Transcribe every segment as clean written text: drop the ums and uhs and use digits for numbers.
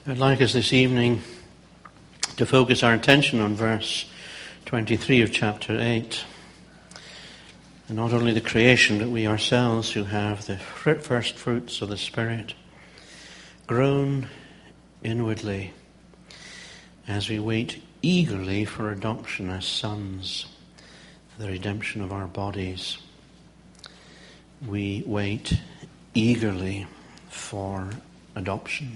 I'd like us this evening to focus our attention on verse 23 of chapter 8. And not only the creation, but we ourselves who have the first fruits of the Spirit, groan inwardly as we wait eagerly for adoption as sons, for the redemption of our bodies. We wait eagerly for adoption.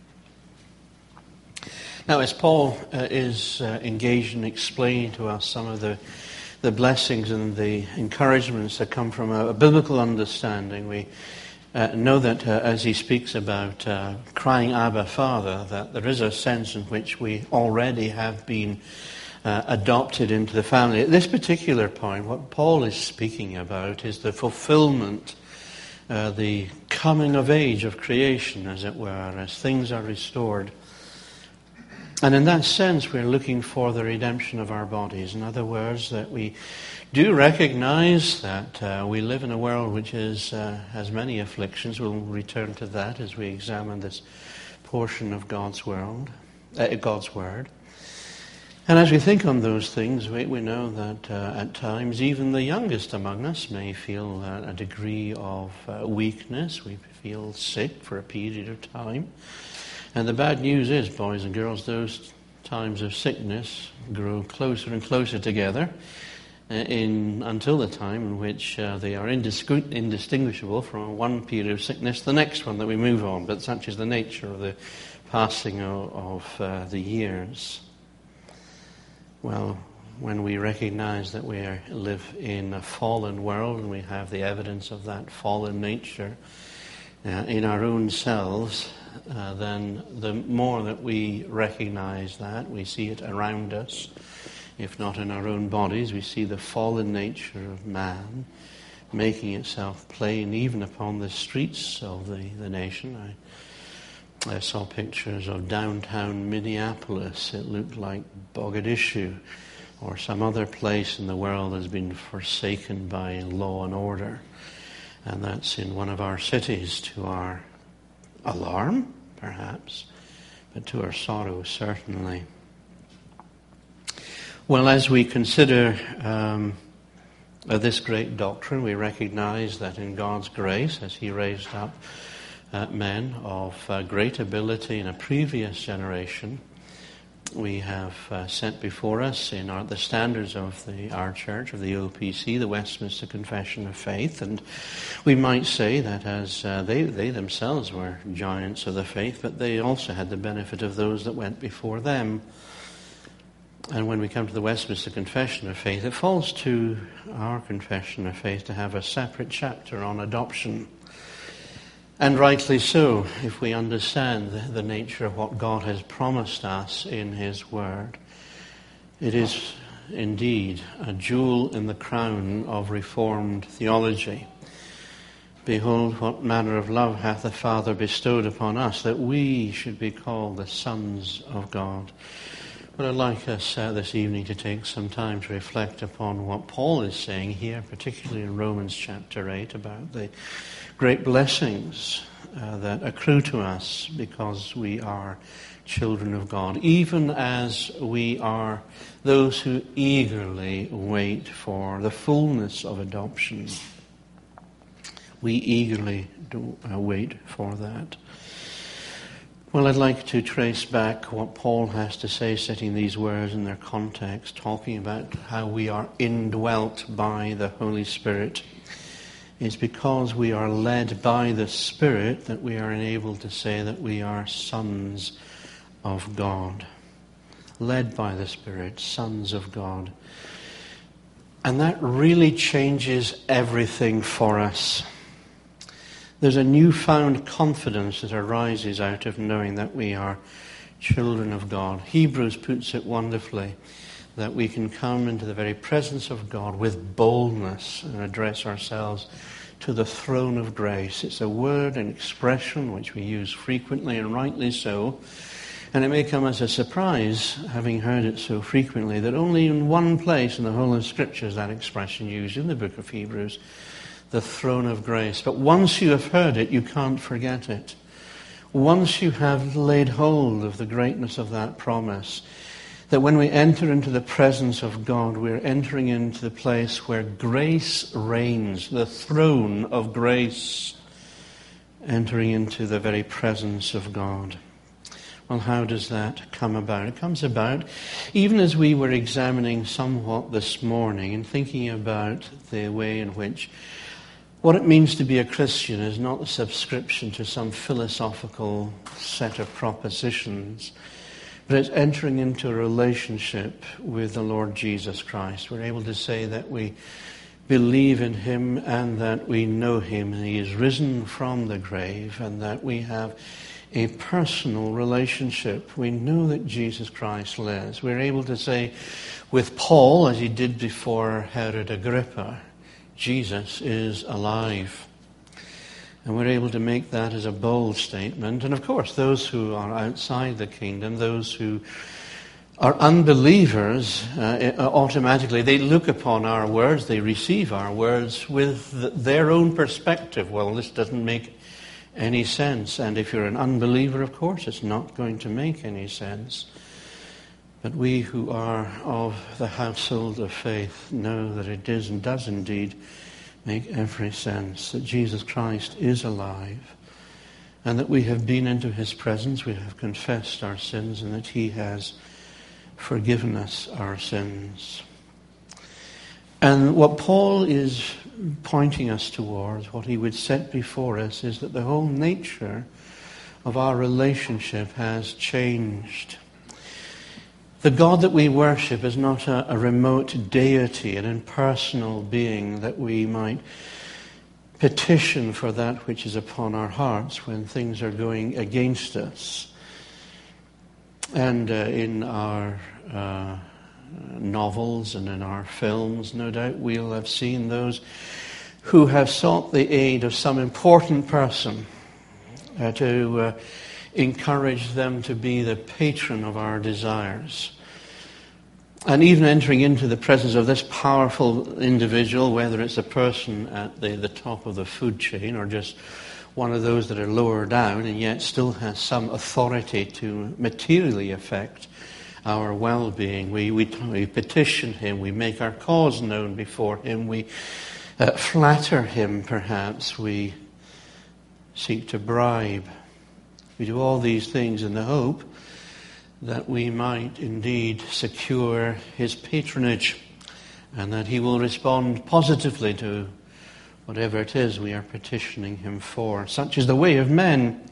Now, as Paul is engaged in explaining to us some of the blessings and the encouragements that come from a biblical understanding, we know that as he speaks about crying, Abba, Father, that there is a sense in which we already have been adopted into the family. At this particular point, what Paul is speaking about is the fulfillment, the coming of age of creation, as it were, as things are restored. And in that sense, we're looking for the redemption of our bodies. In other words, that we do recognize that we live in a world which has many afflictions. We'll return to that as we examine this portion of God's Word. And as we think on those things, we know that at times even the youngest among us may feel a degree of weakness. We feel sick for a period of time. And the bad news is, boys and girls, those times of sickness grow closer and closer together until the time in which they are indistinguishable from one period of sickness to the next one that we move on. But such is the nature of the passing of the years. Well, when we recognize that we live in a fallen world and we have the evidence of that fallen nature in our own selves, then the more that we recognize that, we see it around us, if not in our own bodies, we see the fallen nature of man making itself plain even upon the streets of the nation. I saw pictures of downtown Minneapolis. It looked like Mogadishu or some other place in the world has been forsaken by law and order. And that's in one of our cities, to our alarm, perhaps, but to our sorrow, certainly. Well, as we consider this great doctrine, we recognize that in God's grace, as He raised up men of great ability in a previous generation, we have set before us in the standards of our church, of the OPC, the Westminster Confession of Faith. And we might say that as they themselves were giants of the faith, but they also had the benefit of those that went before them. And when we come to the Westminster Confession of Faith, it falls to our Confession of Faith to have a separate chapter on adoption. And rightly so, if we understand the nature of what God has promised us in His Word. It is indeed a jewel in the crown of Reformed theology. Behold, what manner of love hath the Father bestowed upon us, that we should be called the sons of God. But I'd like us this evening to take some time to reflect upon what Paul is saying here, particularly in Romans chapter 8, about the great blessings that accrue to us because we are children of God, even as we are those who eagerly wait for the fullness of adoption. We eagerly wait for that. Well, I'd like to trace back what Paul has to say, setting these words in their context, talking about how we are indwelt by the Holy Spirit. It's because we are led by the Spirit that we are enabled to say that we are sons of God. Led by the Spirit, sons of God. And that really changes everything for us. There's a newfound confidence that arises out of knowing that we are children of God. Hebrews puts it wonderfully, that we can come into the very presence of God with boldness and address ourselves to the throne of grace. It's a word and expression which we use frequently, and rightly so. And it may come as a surprise, having heard it so frequently, that only in one place in the whole of Scripture is that expression used, in the book of Hebrews, the throne of grace. But once you have heard it, you can't forget it. once you have laid hold of the greatness of that promise, that when we enter into the presence of God, we're entering into the place where grace reigns, the throne of grace, entering into the very presence of God. Well, how does that come about? It comes about even as we were examining somewhat this morning and thinking about the way in which what it means to be a Christian is not a subscription to some philosophical set of propositions, but it's entering into a relationship with the Lord Jesus Christ. We're able to say that we believe in him and that we know him, and he is risen from the grave, and that we have a personal relationship. We know that Jesus Christ lives. We're able to say with Paul, as he did before Herod Agrippa, Jesus is alive. And we're able to make that as a bold statement. And of course, those who are outside the kingdom, those who are unbelievers, automatically they look upon our words, they receive our words with their own perspective. Well, this doesn't make any sense. And if you're an unbeliever, of course, it's not going to make any sense. But we who are of the household of faith know that it is and does indeed make every sense, that Jesus Christ is alive, and that we have been into his presence, we have confessed our sins, and that he has forgiven us our sins. And what Paul is pointing us towards, what he would set before us, is that the whole nature of our relationship has changed. The God that we worship is not a remote deity, an impersonal being that we might petition for that which is upon our hearts when things are going against us. And in our novels and in our films, no doubt we'll have seen those who have sought the aid of some important person to encourage them to be the patron of our desires. And even entering into the presence of this powerful individual, whether it's a person at the top of the food chain or just one of those that are lower down and yet still has some authority to materially affect our well-being. We petition him, we make our cause known before him, we flatter him perhaps, we seek to bribe. We do all these things in the hope that we might indeed secure his patronage and that he will respond positively to whatever it is we are petitioning him for. Such is the way of men.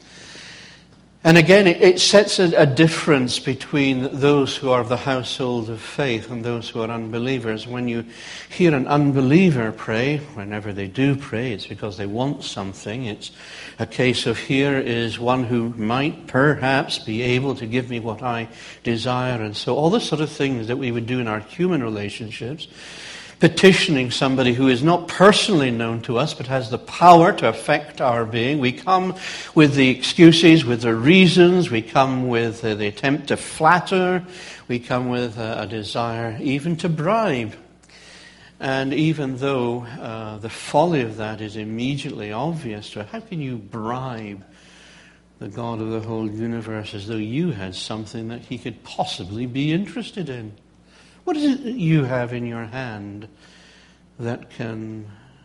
And again, it sets a difference between those who are of the household of faith and those who are unbelievers. When you hear an unbeliever pray, whenever they do pray, it's because they want something. It's a case of, here is one who might perhaps be able to give me what I desire, and so all the sort of things that we would do in our human relationships. Petitioning somebody who is not personally known to us but has the power to affect our being. We come with the excuses, with the reasons. We come with the attempt to flatter. We come with a desire even to bribe. And even though the folly of that is immediately obvious to us, how can you bribe the God of the whole universe as though you had something that he could possibly be interested in? What is it that you have in your hand that can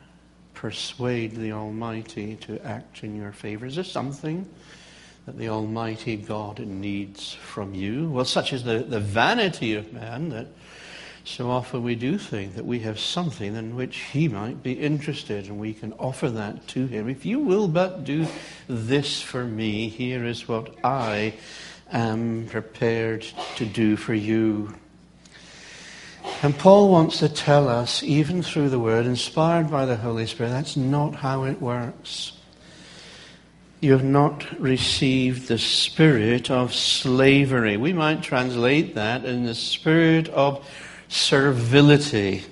persuade the Almighty to act in your favor? Is there something that the Almighty God needs from you? Well, such is the vanity of man that so often we do think that we have something in which he might be interested, and we can offer that to him. If you will but do this for me, here is what I am prepared to do for you. And Paul wants to tell us, even through the Word, inspired by the Holy Spirit, that's not how it works. You have not received the spirit of slavery. We might translate that in the spirit of servility.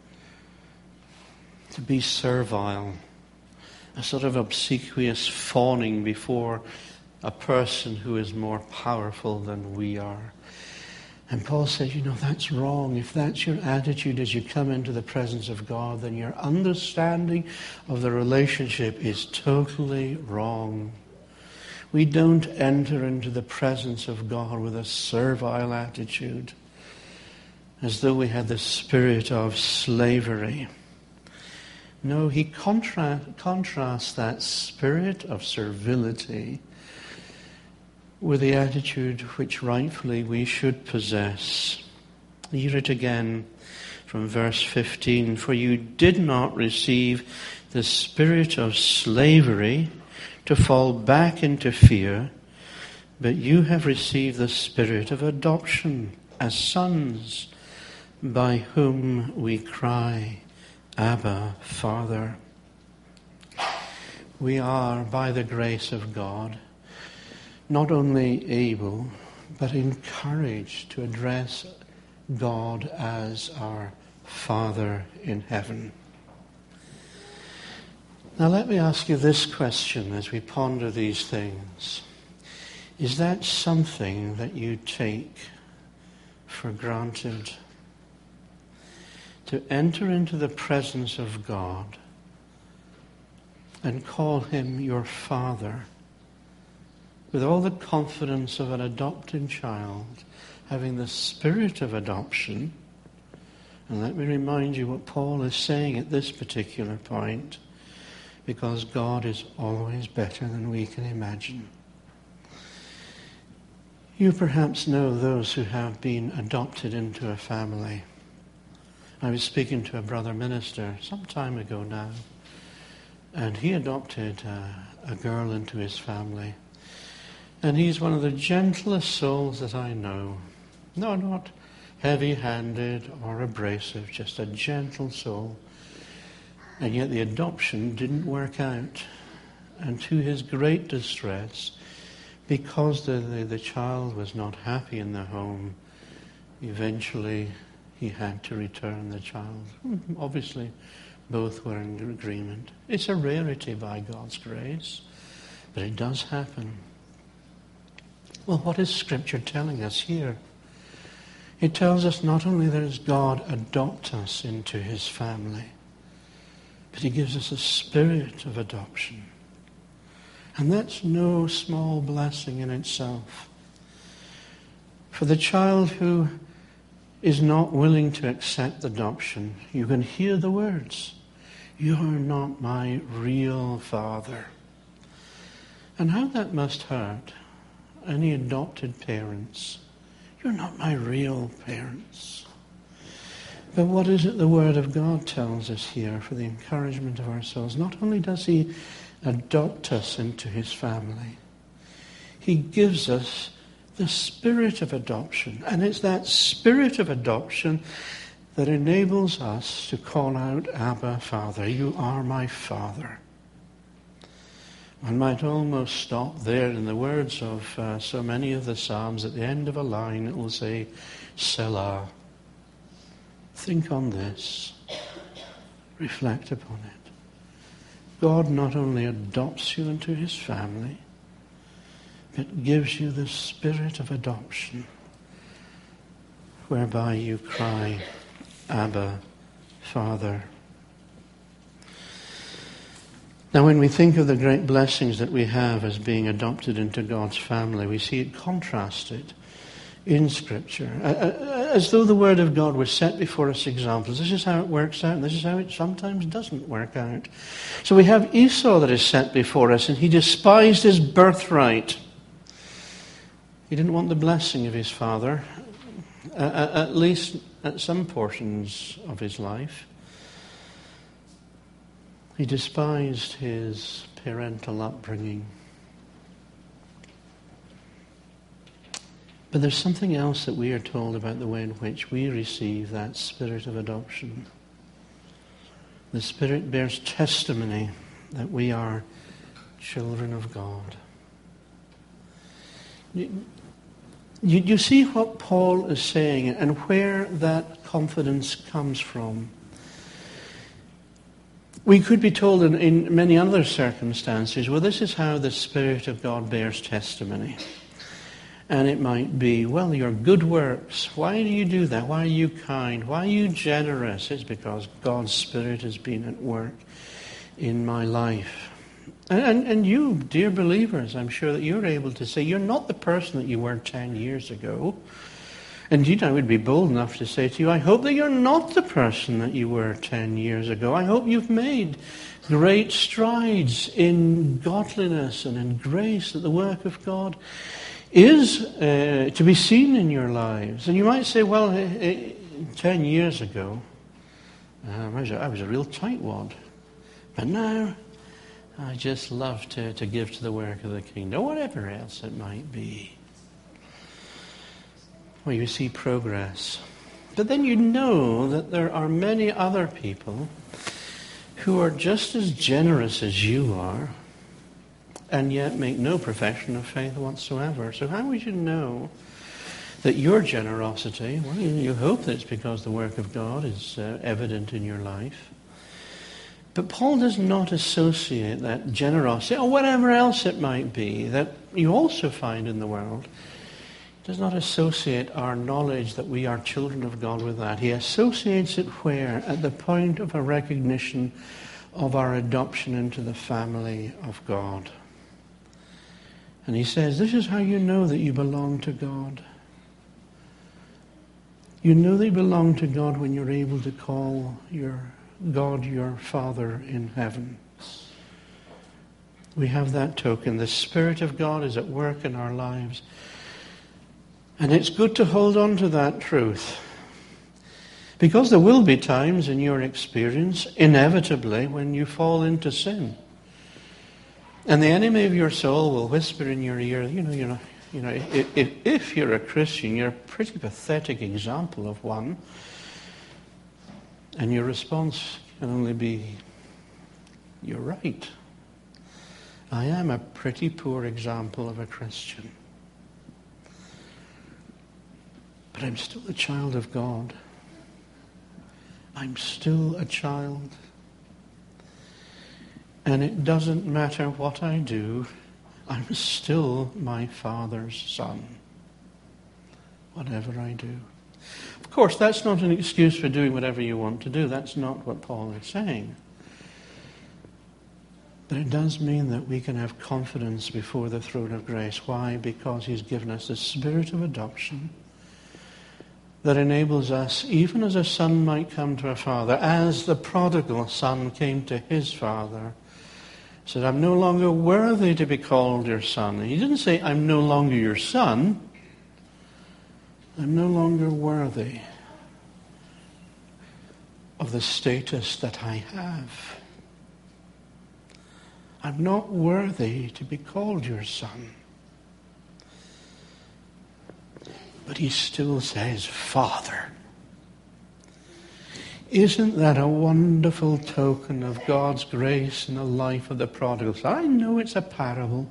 To be servile. A sort of obsequious fawning before a person who is more powerful than we are. And Paul says, that's wrong. If that's your attitude as you come into the presence of God, then your understanding of the relationship is totally wrong. We don't enter into the presence of God with a servile attitude, as though we had the spirit of slavery. No, he contrasts that spirit of servility with the attitude which rightfully we should possess. Hear it again from verse 15. For you did not receive the spirit of slavery to fall back into fear, but you have received the spirit of adoption as sons, by whom we cry, Abba, Father. We are, by the grace of God, not only able, but encouraged to address God as our Father in heaven. Now let me ask you this question as we ponder these things. Is that something that you take for granted? To enter into the presence of God and call him your Father with all the confidence of an adopted child, having the spirit of adoption. And let me remind you what Paul is saying at this particular point, because God is always better than we can imagine. You perhaps know those who have been adopted into a family. I was speaking to a brother minister some time ago now, and he adopted a girl into his family. And he's one of the gentlest souls that I know. No, not heavy-handed or abrasive, just a gentle soul. And yet the adoption didn't work out. And to his great distress, because the child was not happy in the home, eventually he had to return the child. Obviously, both were in agreement. It's a rarity by God's grace, but it does happen. Well, what is Scripture telling us here? It tells us not only does God adopt us into his family, but he gives us a spirit of adoption. And that's no small blessing in itself. For the child who is not willing to accept adoption, you can hear the words, "You are not my real father." And how that must hurt any adopted parents. You're not my real parents. But what is it the Word of God tells us here for the encouragement of our souls? Not only does he adopt us into his family, he gives us the spirit of adoption. And it's that spirit of adoption that enables us to call out, Abba, Father. You are my Father. One might almost stop there in the words of so many of the Psalms. At the end of a line it will say, Selah. Think on this. Reflect upon it. God not only adopts you into his family, but gives you the spirit of adoption, whereby you cry, Abba, Father. Now, when we think of the great blessings that we have as being adopted into God's family, we see it contrasted in Scripture, as though the Word of God was set before us examples. This is how it works out, and this is how it sometimes doesn't work out. So we have Esau that is set before us, and he despised his birthright. He didn't want the blessing of his father, at least at some portions of his life. He despised his parental upbringing. But there's something else that we are told about the way in which we receive that spirit of adoption. The Spirit bears testimony that we are children of God. You see what Paul is saying and where that confidence comes from. We could be told in many other circumstances, well, this is how the Spirit of God bears testimony. And it might be, well, your good works. Why do you do that? Why are you kind? Why are you generous? It's because God's Spirit has been at work in my life. And you, dear believers, I'm sure that you're able to say, you're not the person that you were 10 years ago. Indeed, I would be bold enough to say to you, I hope that you're not the person that you were 10 years ago. I hope you've made great strides in godliness and in grace, that the work of God is to be seen in your lives. And you might say, well, 10 years ago, I was a real tightwad. But now, I just love to give to the work of the kingdom, or whatever else it might be. Well, you see progress. But then you know that there are many other people who are just as generous as you are, and yet make no profession of faith whatsoever. So how would you know that your generosity, well, you hope that it's because the work of God is evident in your life. But Paul does not associate that generosity, or whatever else it might be, that you also find in the world. He does not associate our knowledge that we are children of God with that. He associates it where? At the point of a recognition of our adoption into the family of God. And he says, this is how you know that you belong to God. You know that you belong to God when you're able to call your God your Father in heaven. We have that token. The Spirit of God is at work in our lives. And it's good to hold on to that truth. Because there will be times in your experience, inevitably, when you fall into sin. And the enemy of your soul will whisper in your ear, if you're a Christian, you're a pretty pathetic example of one. And your response can only be, you're right. I am a pretty poor example of a Christian. But I'm still a child of God. I'm still a child. And it doesn't matter what I do, I'm still my Father's son. Whatever I do. Of course, that's not an excuse for doing whatever you want to do. That's not what Paul is saying. But it does mean that we can have confidence before the throne of grace. Why? Because he's given us the spirit of adoption that enables us, even as a son might come to a father, as the prodigal son came to his father, said, I'm no longer worthy to be called your son. He didn't say, I'm no longer your son. I'm no longer worthy of the status that I have. I'm not worthy to be called your son. But he still says, Father. Isn't that a wonderful token of God's grace in the life of the prodigal son? I know it's a parable.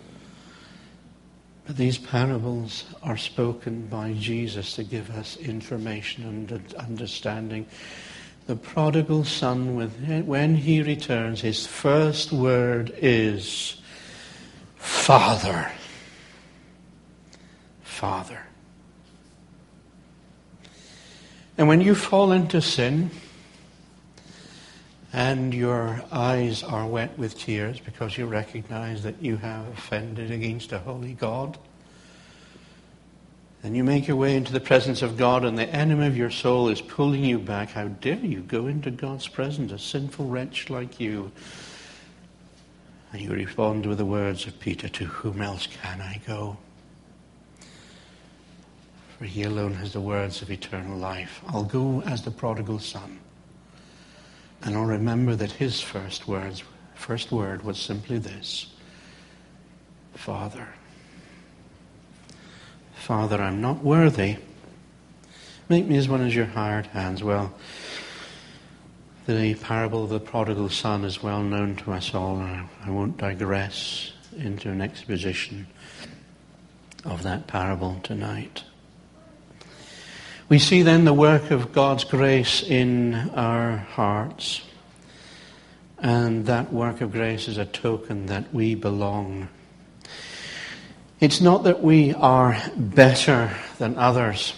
But these parables are spoken by Jesus to give us information and understanding. The prodigal son, when he returns, his first word is, Father. Father. And when you fall into sin, and your eyes are wet with tears because you recognize that you have offended against a holy God, and you make your way into the presence of God, and the enemy of your soul is pulling you back. How dare you go into God's presence, a sinful wretch like you? And you respond with the words of Peter, to whom else can I go? For he alone has the words of eternal life. I'll go as the prodigal son. And I'll remember that his first word was simply this. Father. Father, I'm not worthy. Make me as one of your hired hands. Well, the parable of the prodigal son is well known to us all. I won't digress into an exposition of that parable tonight. We see then the work of God's grace in our hearts. And that work of grace is a token that we belong. It's not that we are better than others.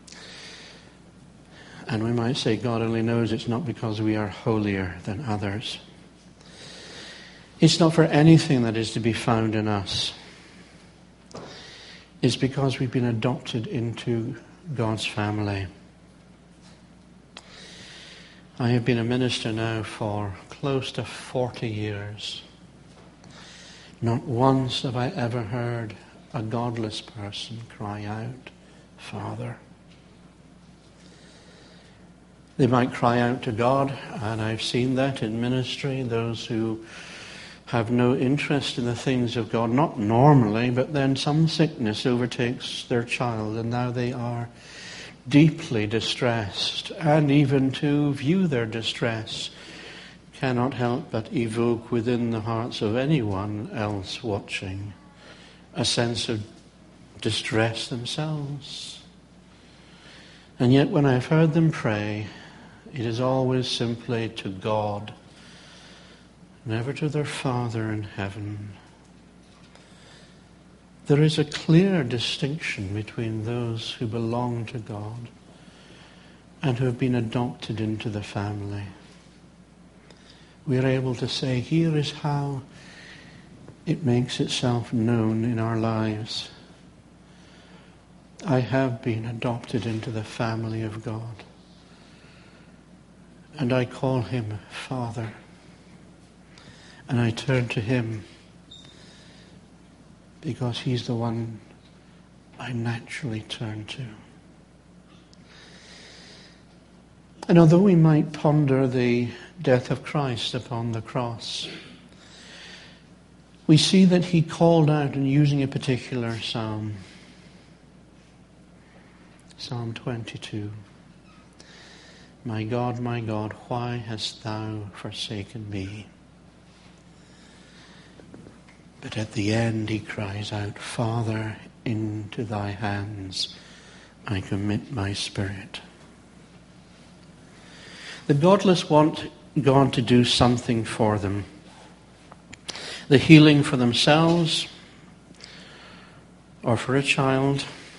And we might say, God only knows it's not because we are holier than others. It's not for anything that is to be found in us. It's because we've been adopted into God's family. I have been a minister now for close to 40 years. Not once have I ever heard a godless person cry out, Father. They might cry out to God, and I've seen that in ministry, those who have no interest in the things of God, not normally, but then some sickness overtakes their child, and now they are deeply distressed, and even to view their distress cannot help but evoke within the hearts of anyone else watching a sense of distress themselves. And yet when I've heard them pray, it is always simply to God, never to their Father in heaven. There is a clear distinction between those who belong to God and who have been adopted into the family. We are able to say, here is how it makes itself known in our lives. I have been adopted into the family of God, and I call him Father, and I turn to him because he's the one I naturally turn to. And although we might ponder the death of Christ upon the cross, we see that he called out in using a particular psalm, Psalm 22. My God, why hast thou forsaken me? But at the end he cries out, Father, into thy hands I commit my spirit. The godless want God to do something for them. The healing for themselves or for a child.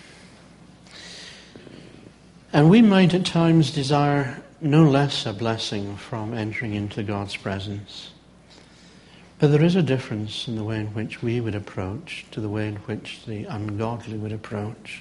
And we might at times desire no less a blessing from entering into God's presence. But there is a difference in the way in which we would approach to the way in which the ungodly would approach.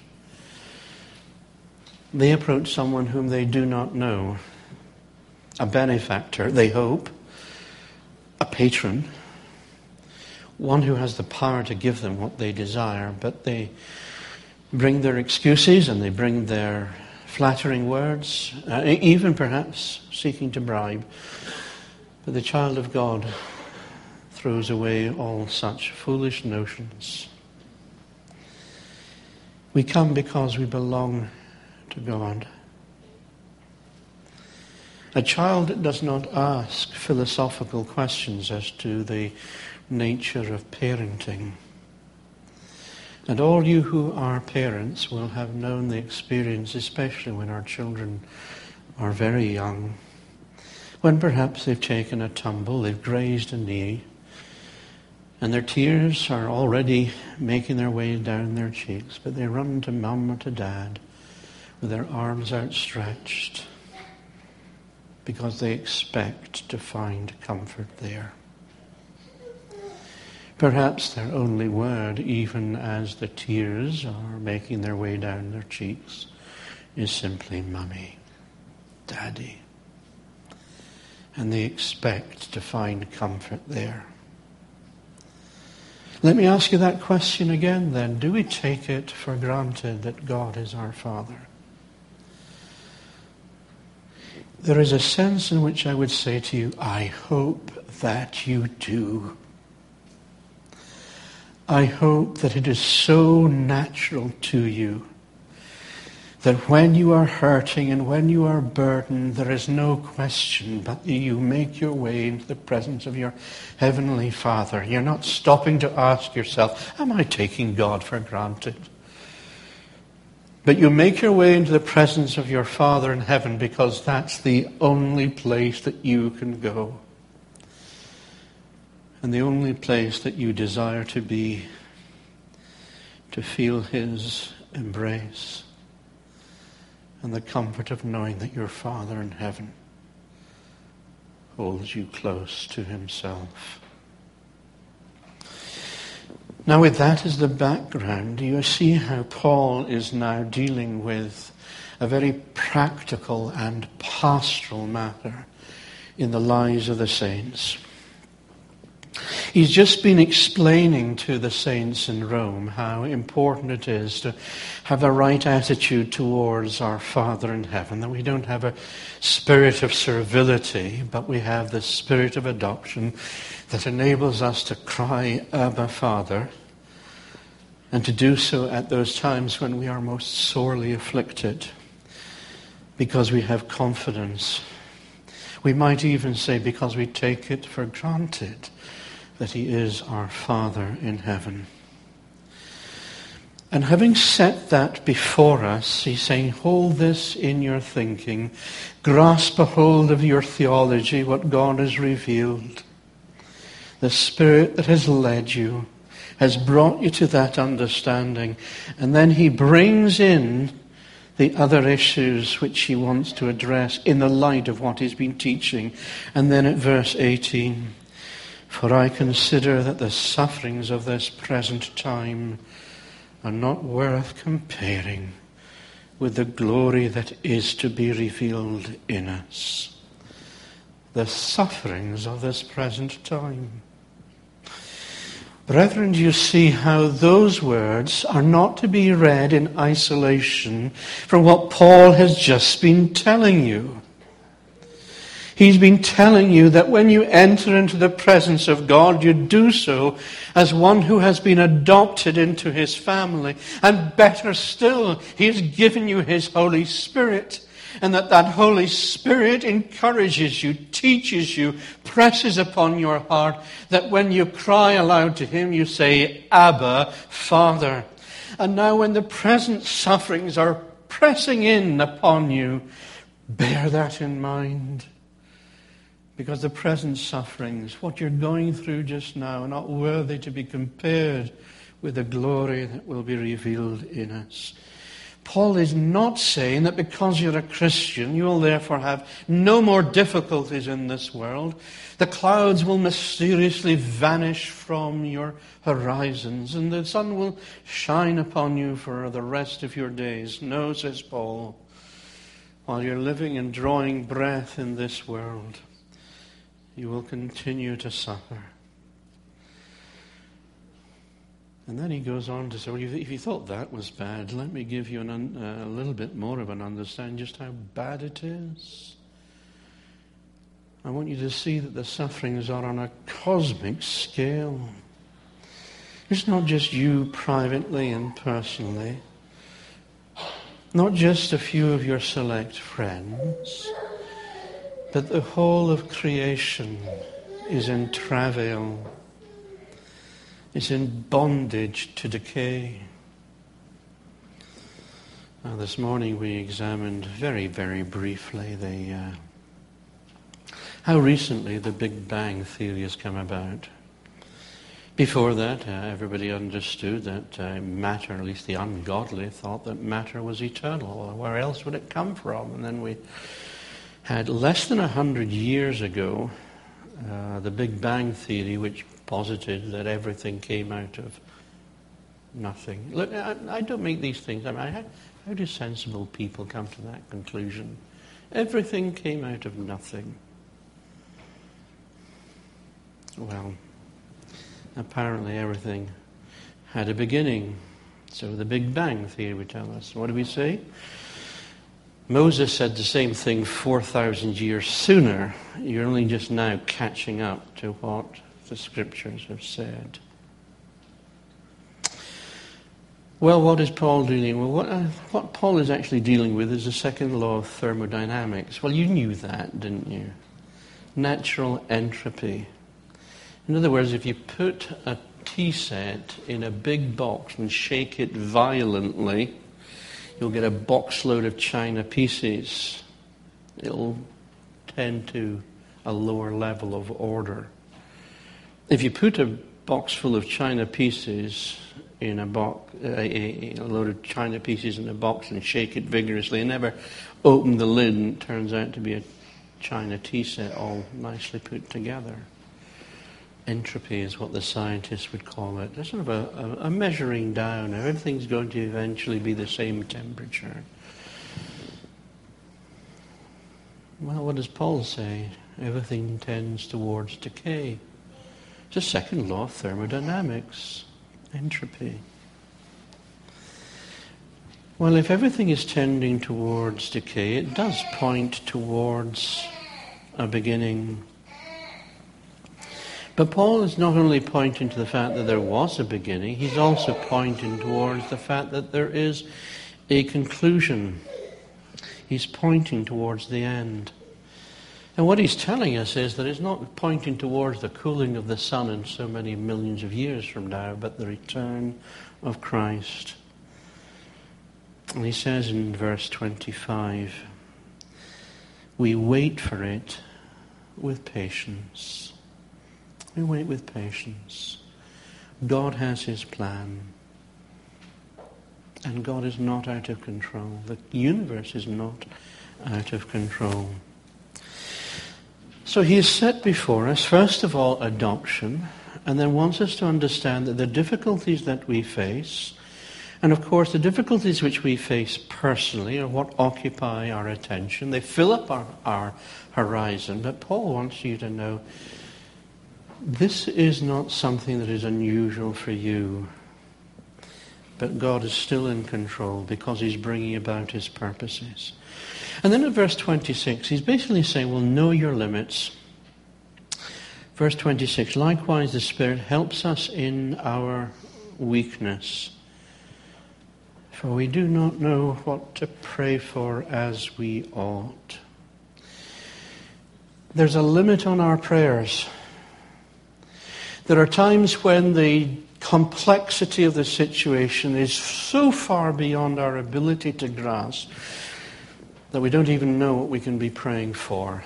They approach someone whom they do not know, a benefactor, they hope, a patron, one who has the power to give them what they desire, but they bring their excuses and they bring their flattering words, even perhaps seeking to bribe. But the child of God throws away all such foolish notions. We come because we belong to God. A child does not ask philosophical questions as to the nature of parenting. And all you who are parents will have known the experience, especially when our children are very young, when perhaps they've taken a tumble, they've grazed a knee, and their tears are already making their way down their cheeks, but they run to mum or to dad with their arms outstretched because they expect to find comfort there. Perhaps their only word, even as the tears are making their way down their cheeks, is simply Mummy, Daddy. And they expect to find comfort there. Let me ask you that question again then. Do we take it for granted that God is our Father? There is a sense in which I would say to you, I hope that you do. I hope that it is so natural to you that when you are hurting and when you are burdened, there is no question but you make your way into the presence of your Heavenly Father. You're not stopping to ask yourself, am I taking God for granted? But you make your way into the presence of your Father in heaven because that's the only place that you can go. And the only place that you desire to be, to feel his embrace and the comfort of knowing that your Father in heaven holds you close to himself. Now, with that as the background, you see how Paul is now dealing with a very practical and pastoral matter in the lives of the saints. He's just been explaining to the saints in Rome how important it is to have the right attitude towards our Father in heaven, that we don't have a spirit of servility, but we have the spirit of adoption that enables us to cry, Abba, Father, and to do so at those times when we are most sorely afflicted, because we have confidence. We might even say because we take it for granted that he is our Father in heaven. And having set that before us, he's saying, hold this in your thinking, grasp a hold of your theology, what God has revealed. The Spirit that has led you has brought you to that understanding. And then he brings in the other issues which he wants to address in the light of what he's been teaching. And then at verse 18, for I consider that the sufferings of this present time are not worth comparing with the glory that is to be revealed in us. The sufferings of this present time. Brethren, do you see how those words are not to be read in isolation from what Paul has just been telling you? He's been telling you that when you enter into the presence of God, you do so as one who has been adopted into his family. And better still, he has given you his Holy Spirit. And that Holy Spirit encourages you, teaches you, presses upon your heart, that when you cry aloud to him, you say, Abba, Father. And now when the present sufferings are pressing in upon you, bear that in mind. Because the present sufferings, what you're going through just now, are not worthy to be compared with the glory that will be revealed in us. Paul is not saying that because you're a Christian, you will therefore have no more difficulties in this world. The clouds will mysteriously vanish from your horizons, and the sun will shine upon you for the rest of your days. No, says Paul, while you're living and drawing breath in this world, you will continue to suffer. And then he goes on to say, well, if you thought that was bad, let me give you a little bit more of an understanding just how bad it is. I want you to see that the sufferings are on a cosmic scale. It's not just you privately and personally, not just a few of your select friends, but the whole of creation is in travail. It's in bondage to decay. Now, this morning we examined very, very briefly how recently the Big Bang theory has come about. Before that, everybody understood that matter, at least the ungodly, thought that matter was eternal. Where else would it come from? And then we had less than 100 years ago the Big Bang theory, which posited that everything came out of nothing. Look, I don't make these things. I mean, how do sensible people come to that conclusion? Everything came out of nothing. Well, apparently everything had a beginning. So the Big Bang theory would tell us. What do we say? Moses said the same thing 4,000 years sooner. You're only just now catching up to what the scriptures have said. Well, what is Paul dealing with? What Paul is actually dealing with is the second law of thermodynamics. Well, you knew that, didn't you? Natural entropy. In other words, if you put a tea set in a big box and shake it violently, you'll get a box load of china pieces. It'll tend to a lower level of order. If you put a box full of china pieces in a box, a load of china pieces in a box and shake it vigorously and never open the lid, and it turns out to be a china tea set all nicely put together. Entropy is what the scientists would call it. It's sort of a measuring down. Everything's going to eventually be the same temperature. Well, what does Paul say? Everything tends towards decay. It's a second law of thermodynamics, entropy. Well, if everything is tending towards decay, it does point towards a beginning. But Paul is not only pointing to the fact that there was a beginning, he's also pointing towards the fact that there is a conclusion. He's pointing towards the end. And what he's telling us is that it's not pointing towards the cooling of the sun in so many millions of years from now, but the return of Christ. And he says in verse 25, we wait for it with patience. We wait with patience. God has his plan. And God is not out of control. The universe is not out of control. So he has set before us, first of all, adoption, and then wants us to understand that the difficulties that we face, and of course the difficulties which we face personally are what occupy our attention. They fill up our horizon. But Paul wants you to know this is not something that is unusual for you. But God is still in control because he's bringing about his purposes. And then in verse 26, he's basically saying, well, know your limits. Verse 26, likewise the Spirit helps us in our weakness. For we do not know what to pray for as we ought. There's a limit on our prayers. There are times when the complexity of the situation is so far beyond our ability to grasp that we don't even know what we can be praying for.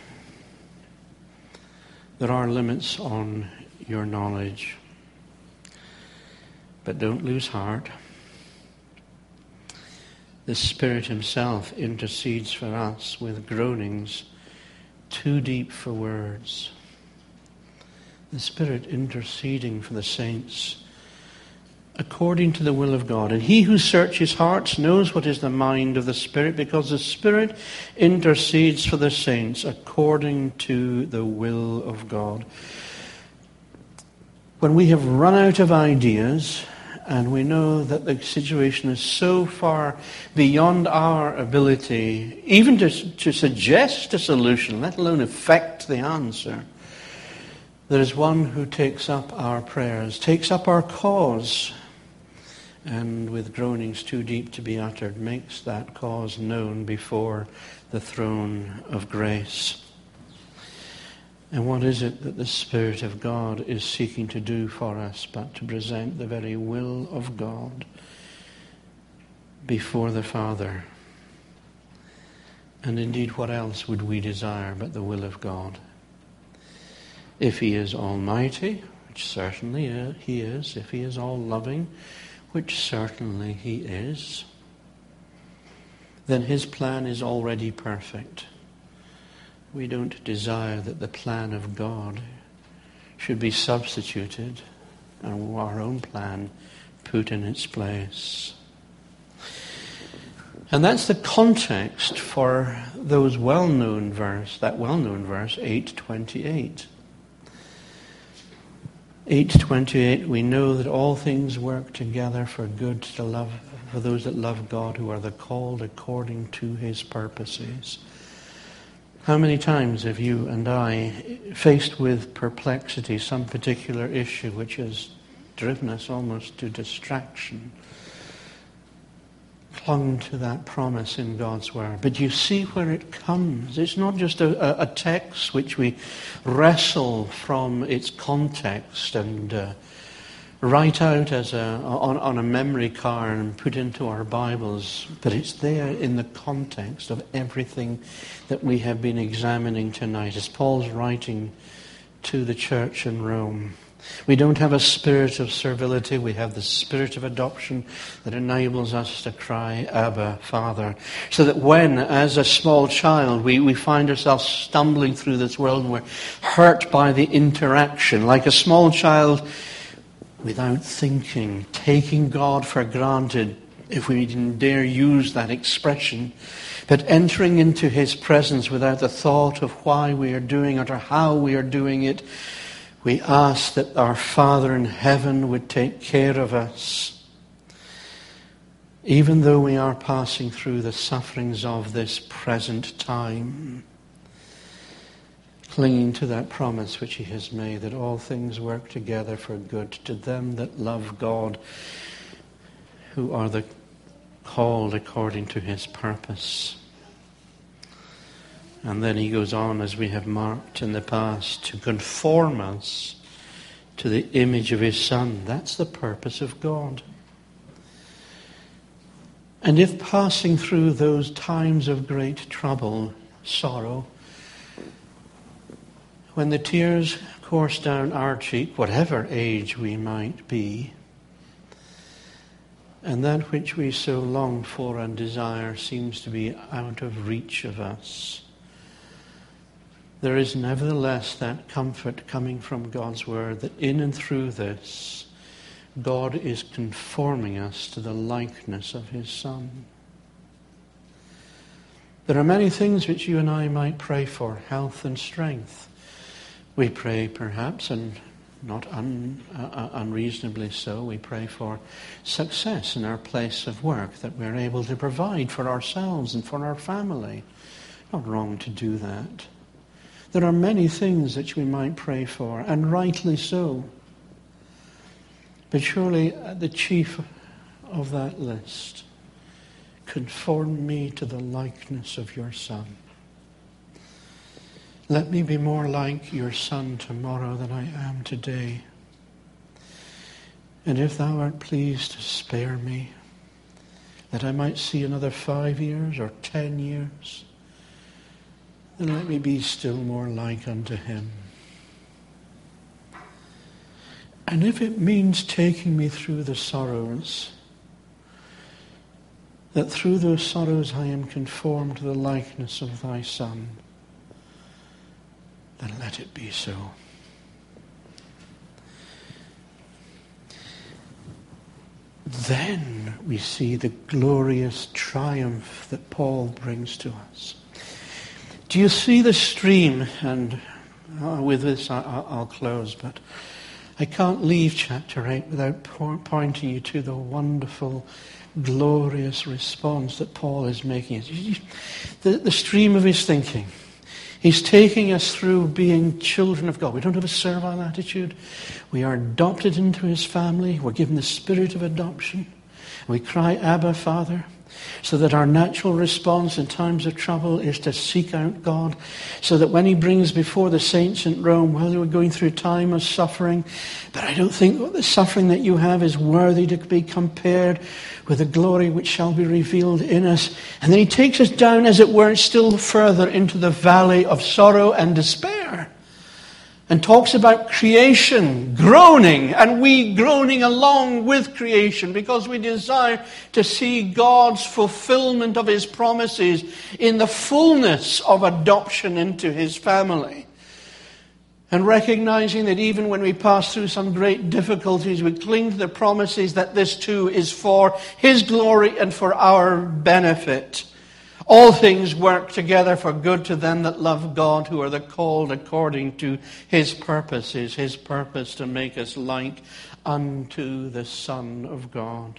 There are limits on your knowledge. But don't lose heart. The Spirit himself intercedes for us with groanings too deep for words. The Spirit interceding for the saints according to the will of God. And he who searches hearts knows what is the mind of the Spirit, because the Spirit intercedes for the saints according to the will of God. When we have run out of ideas and we know that the situation is so far beyond our ability even to suggest a solution, let alone effect the answer, there is one who takes up our prayers, takes up our cause, and with groanings too deep to be uttered, makes that cause known before the throne of grace. And what is it that the Spirit of God is seeking to do for us but to present the very will of God before the Father? And indeed, what else would we desire but the will of God? If he is almighty, which certainly he is, if he is all-loving, which certainly he is, then his plan is already perfect. We don't desire that the plan of God should be substituted and our own plan put in its place. And that's the context for that well-known verse, 8:28. 8:28, we know that all things work together for good to love, for those that love God, who are the called according to his purposes. How many times have you and I, faced with perplexity, some particular issue which has driven us almost to distraction, clung to that promise in God's Word? But you see where it comes. It's not just a text which we wrestle from its context and write out on a memory card and put into our Bibles, but it's there in the context of everything that we have been examining tonight. As Paul's writing to the church in Rome, We don't have a spirit of servility. We have the spirit of adoption that enables us to cry, Abba, Father. So that when, as a small child, we find ourselves stumbling through this world and we're hurt by the interaction, like a small child, without thinking, taking God for granted, if we didn't dare use that expression, but entering into his presence without the thought of why we are doing it or how we are doing it, we ask that our Father in heaven would take care of us, even though we are passing through the sufferings of this present time, clinging to that promise which he has made, that all things work together for good to them that love God, who are the called according to his purpose. And then he goes on, as we have marked in the past, to conform us to the image of his Son. That's the purpose of God. And if passing through those times of great trouble, sorrow, when the tears course down our cheek, whatever age we might be, and that which we so long for and desire seems to be out of reach of us, there is nevertheless that comfort coming from God's word that in and through this, God is conforming us to the likeness of his Son. There are many things which you and I might pray for, health and strength. We pray perhaps, and not unreasonably so, we pray for success in our place of work, that we're able to provide for ourselves and for our family. Not wrong to do that. There are many things that we might pray for, and rightly so. But surely the chief of that list, conform me to the likeness of your Son. Let me be more like your Son tomorrow than I am today. And if thou art pleased to spare me, that I might see another 5 years or 10 years, then let me be still more like unto him. And if it means taking me through the sorrows, that through those sorrows I am conformed to the likeness of thy Son, then let it be so. Then we see the glorious triumph that Paul brings to us. Do you see the stream? And with this I'll close, but I can't leave chapter 8 without pointing you to the wonderful, glorious response that Paul is making. The stream of his thinking. He's taking us through being children of God. We don't have a servile attitude. We are adopted into his family. We're given the spirit of adoption. We cry, Abba, Father. So that our natural response in times of trouble is to seek out God. So that when he brings before the saints in Rome, well, they were going through a time of suffering, but I don't think the suffering that you have is worthy to be compared with the glory which shall be revealed in us. And then he takes us down, as it were, still further into the valley of sorrow and despair. And talks about creation groaning, and we groaning along with creation because we desire to see God's fulfillment of his promises in the fullness of adoption into his family. And recognizing that even when we pass through some great difficulties, we cling to the promises that this too is for his glory and for our benefit. All things work together for good to them that love God, who are the called according to his purposes. His purpose to make us like unto the Son of God.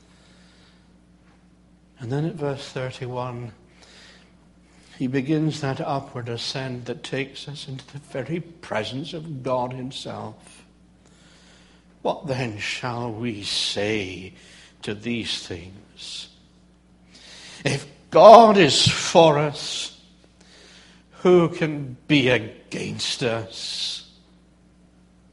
And then at verse 31, he begins that upward ascent that takes us into the very presence of God himself. What then shall we say to these things? If God is for us, who can be against us?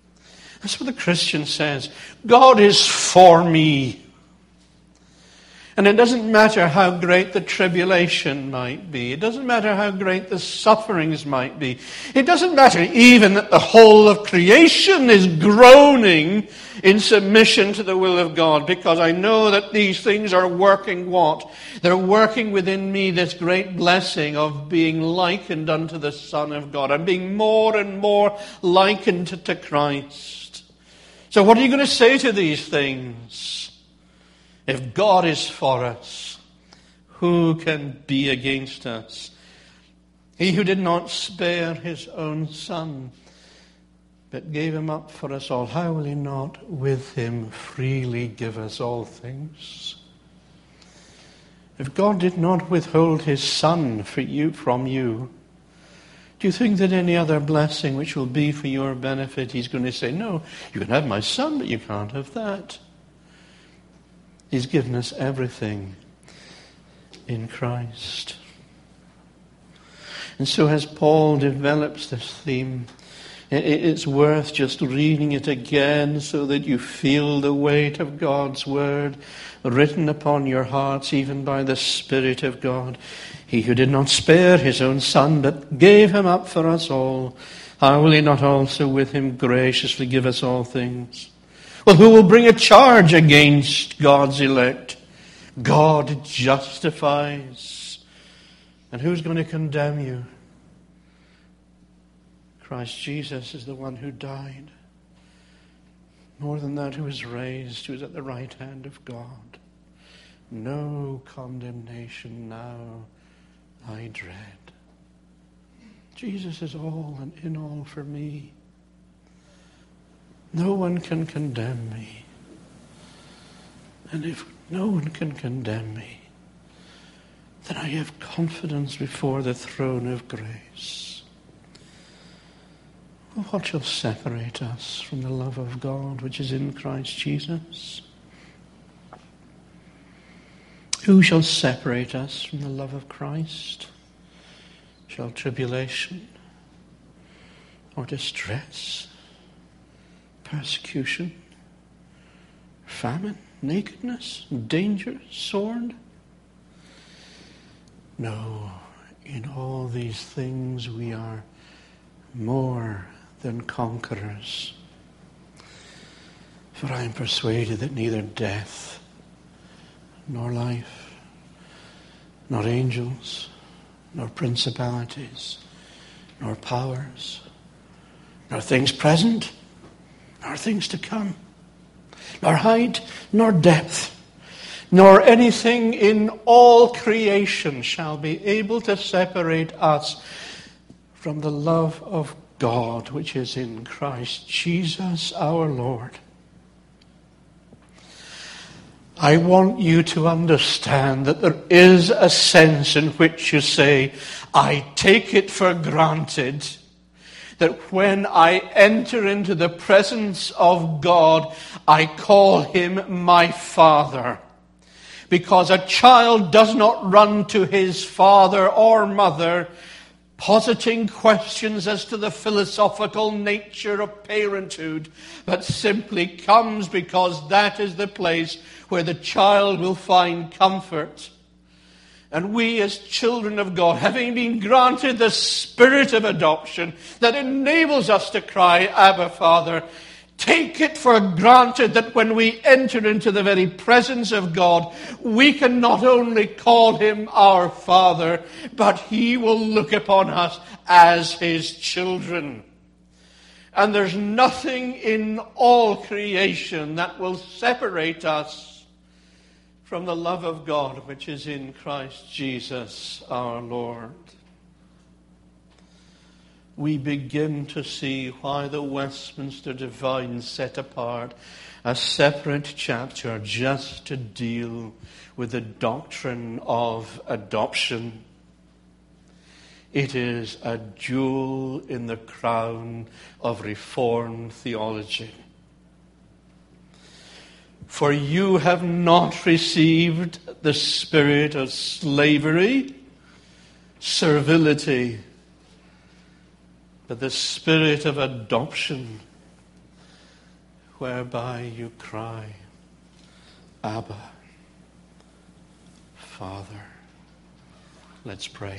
That's what the Christian says. God is for me. And it doesn't matter how great the tribulation might be. It doesn't matter how great the sufferings might be. It doesn't matter even that the whole of creation is groaning in submission to the will of God, because I know that these things are working what? They're working within me this great blessing of being likened unto the Son of God. I'm being more and more likened to Christ. So what are you going to say to these things? If God is for us, who can be against us? He who did not spare his own Son, but gave him up for us all, how will he not with him freely give us all things? If God did not withhold his Son from you, do you think that any other blessing which will be for your benefit, he's going to say, no, you can have my Son, but you can't have that? He's given us everything in Christ. And so as Paul develops this theme, it's worth just reading it again so that you feel the weight of God's word written upon your hearts even by the Spirit of God. He who did not spare his own Son, but gave him up for us all, how will he not also with him graciously give us all things? Well, who will bring a charge against God's elect? God justifies. And who's going to condemn you? Christ Jesus is the one who died. More than that, who is raised, who is at the right hand of God. No condemnation now I dread. Jesus is all and in all for me. No one can condemn me. And if no one can condemn me, then I have confidence before the throne of grace. What shall separate us from the love of God which is in Christ Jesus? Who shall separate us from the love of Christ? Shall tribulation or distress, persecution, famine, nakedness, danger, sword? No, in all these things we are more than conquerors. For I am persuaded that neither death, nor life, nor angels, nor principalities, nor powers, nor things present, nor things to come, nor height, nor depth, nor anything in all creation shall be able to separate us from the love of God which is in Christ Jesus our Lord. I want you to understand that there is a sense in which you say, I take it for granted that when I enter into the presence of God, I call him my Father. Because a child does not run to his father or mother positing questions as to the philosophical nature of parenthood, but simply comes because that is the place where the child will find comfort. And we as children of God, having been granted the spirit of adoption that enables us to cry, Abba, Father, take it for granted that when we enter into the very presence of God, we can not only call him our Father, but he will look upon us as his children. And there's nothing in all creation that will separate us from the love of God which is in Christ Jesus our Lord. We begin to see why the Westminster Divine set apart a separate chapter just to deal with the doctrine of adoption. It is a jewel in the crown of Reformed theology. For you have not received the spirit of slavery, servility, but the spirit of adoption, whereby you cry, Abba, Father. Let's pray.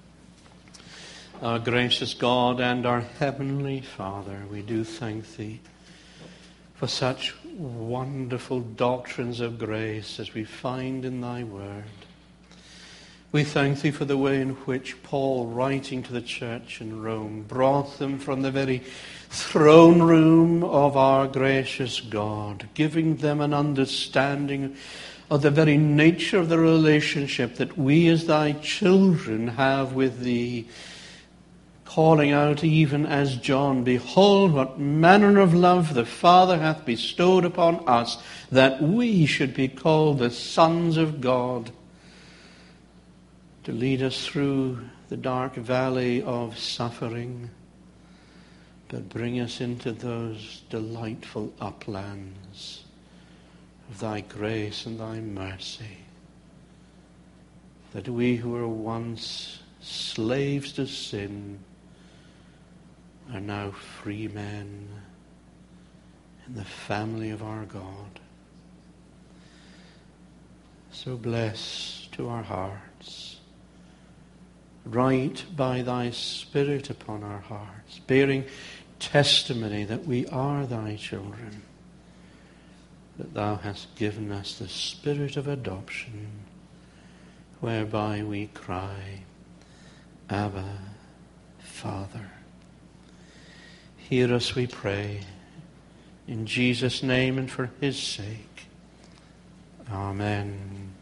Our gracious God and our heavenly Father, we do thank Thee for such wonderful doctrines of grace as we find in Thy Word. We thank Thee for the way in which Paul, writing to the church in Rome, brought them from the very throne room of our gracious God, giving them an understanding of the very nature of the relationship that we as Thy children have with Thee, calling out even as John, "Behold, what manner of love the Father hath bestowed upon us, that we should be called the sons of God," to lead us through the dark valley of suffering, but bring us into those delightful uplands of Thy grace and Thy mercy, that we who were once slaves to sin are now free men in the family of our God. So bless to our hearts. Write by Thy Spirit upon our hearts, bearing testimony that we are Thy children, that Thou hast given us the Spirit of adoption, whereby we cry, Abba, Father. Hear us, we pray, in Jesus' name and for His sake. Amen.